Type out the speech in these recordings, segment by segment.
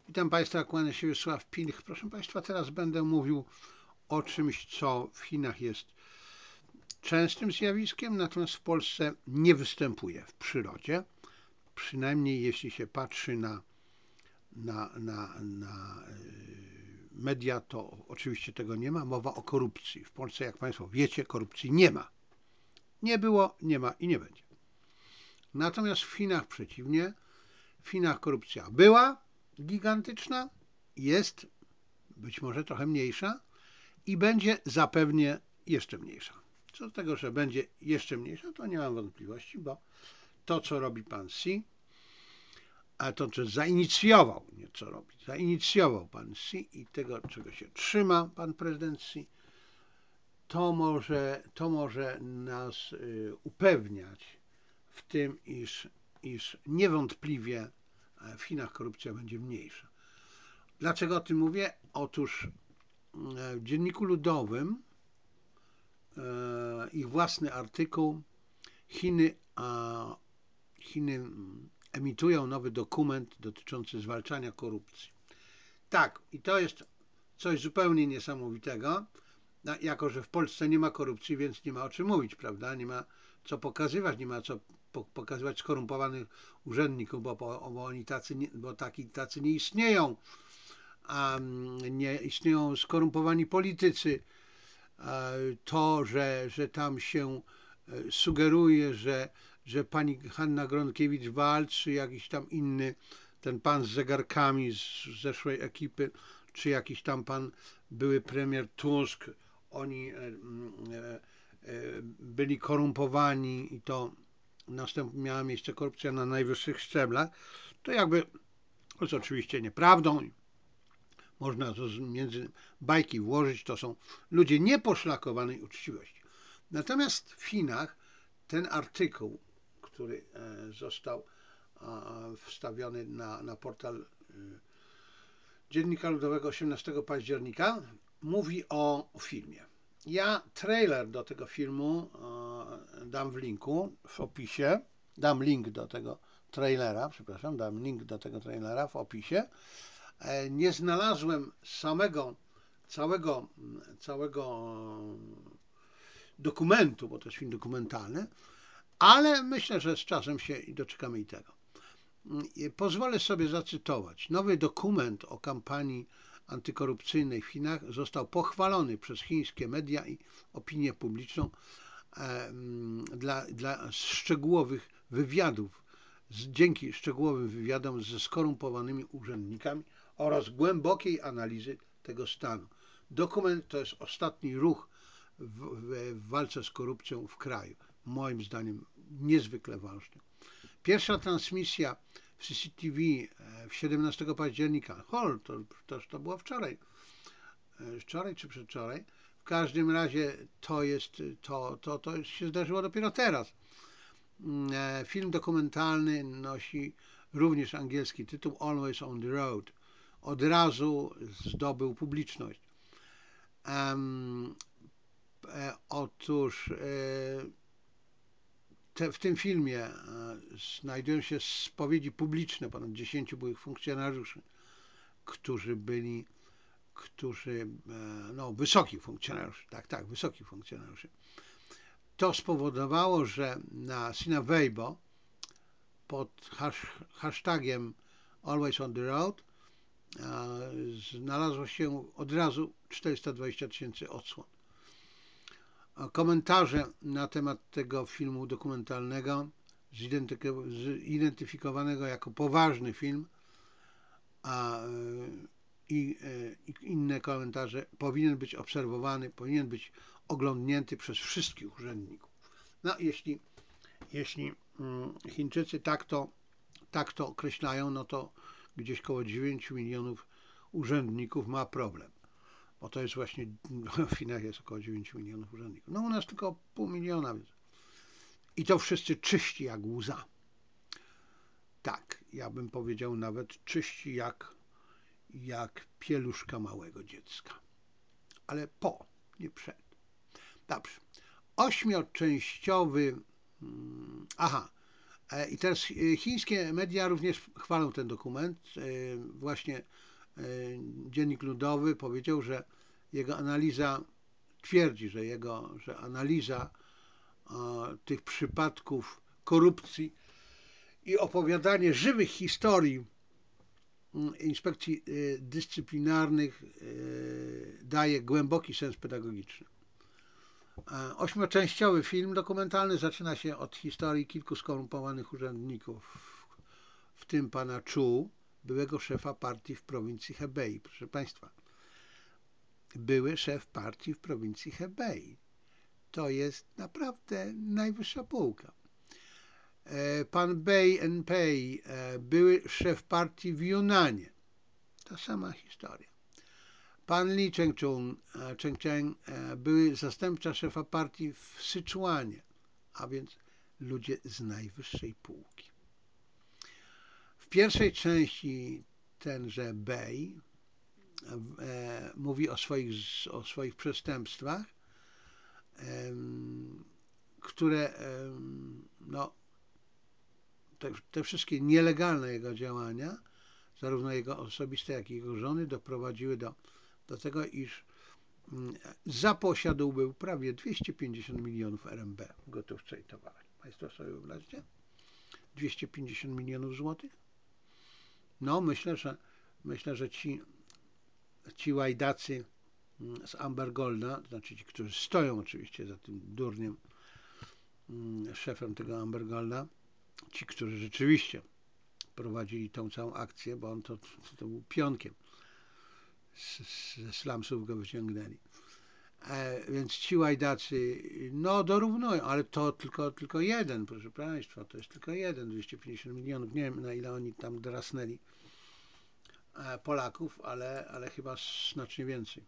Witam Państwa, kłania się Wiesław Pilch. Proszę Państwa, teraz będę mówił o czymś, co w Chinach jest częstym zjawiskiem, natomiast w Polsce nie występuje w przyrodzie. Przynajmniej jeśli się patrzy na media, to oczywiście tego nie ma. Mowa o korupcji. W Polsce, jak Państwo wiecie, korupcji nie ma. Nie było, nie ma i nie będzie. Natomiast w Chinach przeciwnie. W Chinach korupcja była gigantyczna, jest być może trochę mniejsza i będzie zapewne jeszcze mniejsza. Co do tego, że będzie jeszcze mniejsza, to nie mam wątpliwości, bo to, co robi pan Xi, a to, co zainicjował, nie co robi, zainicjował pan Xi i tego, czego się trzyma pan prezydent Xi, to może nas upewniać w tym, iż niewątpliwie w Chinach korupcja będzie mniejsza. Dlaczego o tym mówię? Otóż w Dzienniku Ludowym ich własny artykuł Chiny emitują nowy dokument dotyczący zwalczania korupcji. Tak, i to jest coś zupełnie niesamowitego, jako że w Polsce nie ma korupcji, więc nie ma o czym mówić, prawda? Nie ma co pokazywać, nie ma co pokazywać skorumpowanych urzędników, bo oni tacy nie istnieją. A nie istnieją skorumpowani politycy. To, że tam się sugeruje, że pani Hanna Gronkiewicz-Waltz, czy jakiś tam inny, ten pan z zegarkami z zeszłej ekipy, czy jakiś tam pan były premier Tusk, oni byli korumpowani i to miała miejsce korupcja na najwyższych szczeblach, to jakby to jest oczywiście nieprawdą. Można to między bajki włożyć, to są ludzie nieposzlakowanej uczciwości. Natomiast w Chinach ten artykuł, który został wstawiony na portal Dziennika Ludowego 18 października, mówi o filmie. Ja trailer do tego filmu dam w linku, w opisie. Dam link do tego trailera w opisie. Nie znalazłem całego dokumentu, bo to jest film dokumentalny, ale myślę, że z czasem się doczekamy i tego. Pozwolę sobie zacytować. Nowy dokument o kampanii antykorupcyjnej w Chinach został pochwalony przez chińskie media i opinię publiczną dla szczegółowych wywiadów, dzięki szczegółowym wywiadom ze skorumpowanymi urzędnikami oraz głębokiej analizy tego stanu. Dokument to jest ostatni ruch w walce z korupcją w kraju. Moim zdaniem niezwykle ważny. Pierwsza transmisja w CCTV 17 października, to było wczoraj czy przedwczoraj, w każdym razie to się zdarzyło dopiero teraz. Film dokumentalny nosi również angielski tytuł Always on the Road. Od razu zdobył publiczność. Otóż w tym filmie znajdują się spowiedzi publiczne ponad 10 byłych funkcjonariuszy, wysokich funkcjonariuszy, wysokich funkcjonariuszy. To spowodowało, że na Sina Weibo pod hashtagiem Always on the Road znalazło się od razu 420 000 odsłon. Komentarze na temat tego filmu dokumentalnego, zidentyfikowanego jako poważny film, i inne komentarze, powinien być obserwowany, powinien być oglądnięty przez wszystkich urzędników. No, jeśli Chińczycy tak to określają, no to gdzieś koło 9 milionów urzędników ma problem. Bo to jest właśnie, w Chinach jest około 9 milionów urzędników. No u nas tylko 500 000, więc. I to wszyscy czyści jak łza. Tak, ja bym powiedział nawet czyści jak pieluszka małego dziecka. Ale nie przed. Dobrze. 8-częściowy I teraz chińskie media również chwalą ten dokument. Właśnie Dziennik Ludowy powiedział, że jego analiza twierdzi, że analiza tych przypadków korupcji i opowiadanie żywych historii inspekcji dyscyplinarnych daje głęboki sens pedagogiczny. Ośmioczęściowy film dokumentalny zaczyna się od historii kilku skorumpowanych urzędników, w tym pana Chu, byłego szefa partii w prowincji Hebei. Proszę Państwa, były szef partii w prowincji Hebei. To jest naprawdę najwyższa półka. Pan Bei Enpei, były szef partii w Yunanie. Ta sama historia. Pan Li Chengcheng, były zastępca szefa partii w Syczuanie, a więc ludzie z najwyższej półki. W pierwszej części tenże Bei mówi o swoich przestępstwach, które no, te wszystkie nielegalne jego działania, zarówno jego osobiste, jak i jego żony, doprowadziły do tego, iż zaposiadł był prawie 250 milionów RMB w gotówce i towarach. Państwo sobie wyobraźcie? 250 milionów złotych? No, myślę, że ci łajdacy z Amber Golda, to znaczy ci, którzy stoją oczywiście za tym durniem szefem tego Amber Golda, ci, którzy rzeczywiście prowadzili tą całą akcję, bo on to był pionkiem, ze slumsów go wyciągnęli. Więc ci łajdacy, no dorównują, ale to tylko jeden, proszę Państwa, to jest tylko jeden, 250 milionów, nie wiem na ile oni tam drasnęli Polaków, ale chyba znacznie więcej.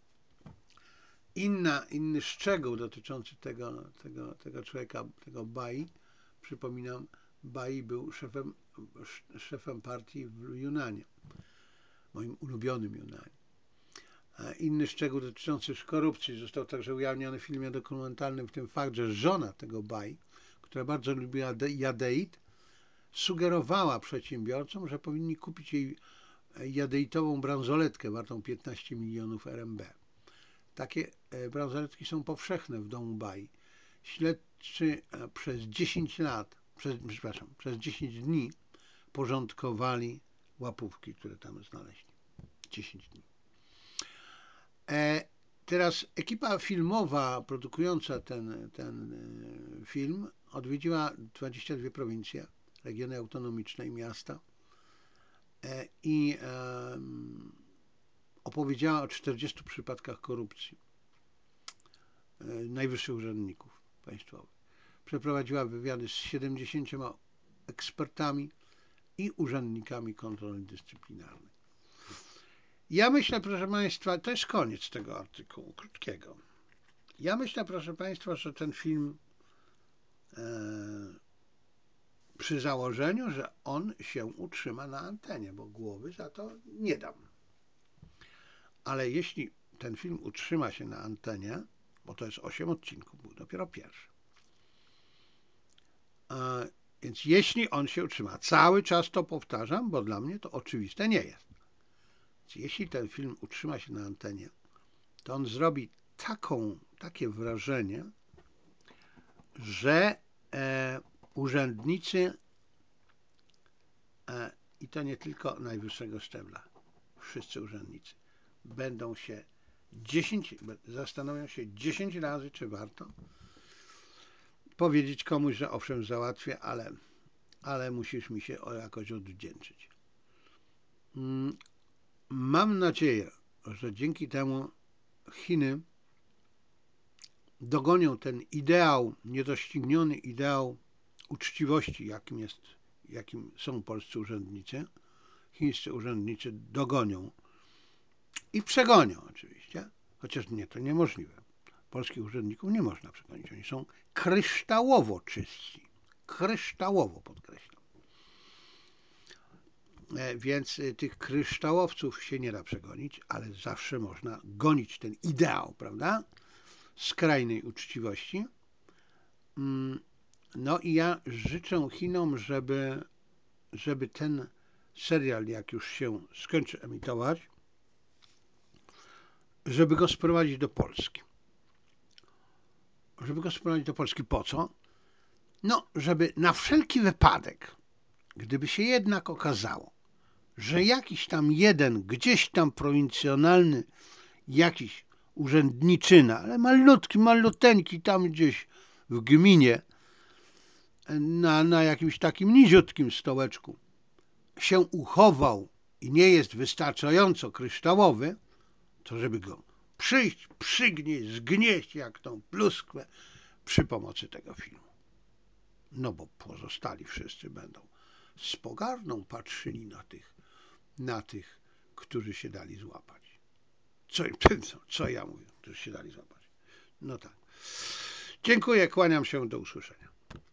Inny szczegół dotyczący tego człowieka, tego Bai, przypominam, Bai był szefem partii w Yunanie, moim ulubionym Yunanie. Inny szczegół dotyczący korupcji został także ujawniony w filmie dokumentalnym, w tym fakt, że żona tego Bai, która bardzo lubiła jadeit, sugerowała przedsiębiorcom, że powinni kupić jej jadeitową bransoletkę wartą 15 milionów RMB. Takie bransoletki są powszechne w domu Bai. Śledczy przez 10 dni porządkowali łapówki, które tam znaleźli. 10 dni. Teraz ekipa filmowa produkująca ten film odwiedziła 22 prowincje, regiony autonomiczne i miasta i opowiedziała o 40 przypadkach korupcji najwyższych urzędników państwowych. Przeprowadziła wywiady z 70 ekspertami i urzędnikami kontroli dyscyplinarnej. Ja myślę, proszę Państwa, to jest koniec tego artykułu, krótkiego. Ja myślę, proszę Państwa, że ten film przy założeniu, że on się utrzyma na antenie, bo głowy za to nie dam. Ale jeśli ten film utrzyma się na antenie, bo to jest 8 odcinków, był dopiero pierwszy. Więc jeśli on się utrzyma, cały czas to powtarzam, bo dla mnie to oczywiste nie jest. Więc jeśli ten film utrzyma się na antenie, to on zrobi takie wrażenie, że urzędnicy, i to nie tylko najwyższego szczebla, wszyscy urzędnicy, zastanowią się 10 razy, czy warto powiedzieć komuś, że owszem, załatwię, ale musisz mi się jakoś odwdzięczyć. Mam nadzieję, że dzięki temu Chiny dogonią ten ideał, niedościgniony ideał uczciwości, jakim są polscy urzędnicy. Chińscy urzędnicy dogonią i przegonią oczywiście, chociaż nie, to niemożliwe. Polskich urzędników nie można przegonić. Oni są kryształowo czyści. Kryształowo podkreślam. Więc tych kryształowców się nie da przegonić, ale zawsze można gonić ten ideał, prawda? Skrajnej uczciwości. No i ja życzę Chinom, żeby ten serial, jak już się skończy emitować, żeby go sprowadzić do Polski. Żeby go sprowadzić do Polski po co? No, żeby na wszelki wypadek, gdyby się jednak okazało, że jakiś tam jeden, gdzieś tam prowincjonalny, jakiś urzędniczyna, ale malutki, maluteńki tam gdzieś w gminie, na jakimś takim niziutkim stołeczku się uchował i nie jest wystarczająco kryształowy, to żeby go przyjść, przygnieść, zgnieść jak tą pluskwę przy pomocy tego filmu. No bo pozostali wszyscy będą z pogardą patrzyli na tych, którzy się dali złapać. Co ja mówię, którzy się dali złapać? No tak. Dziękuję, kłaniam się, do usłyszenia.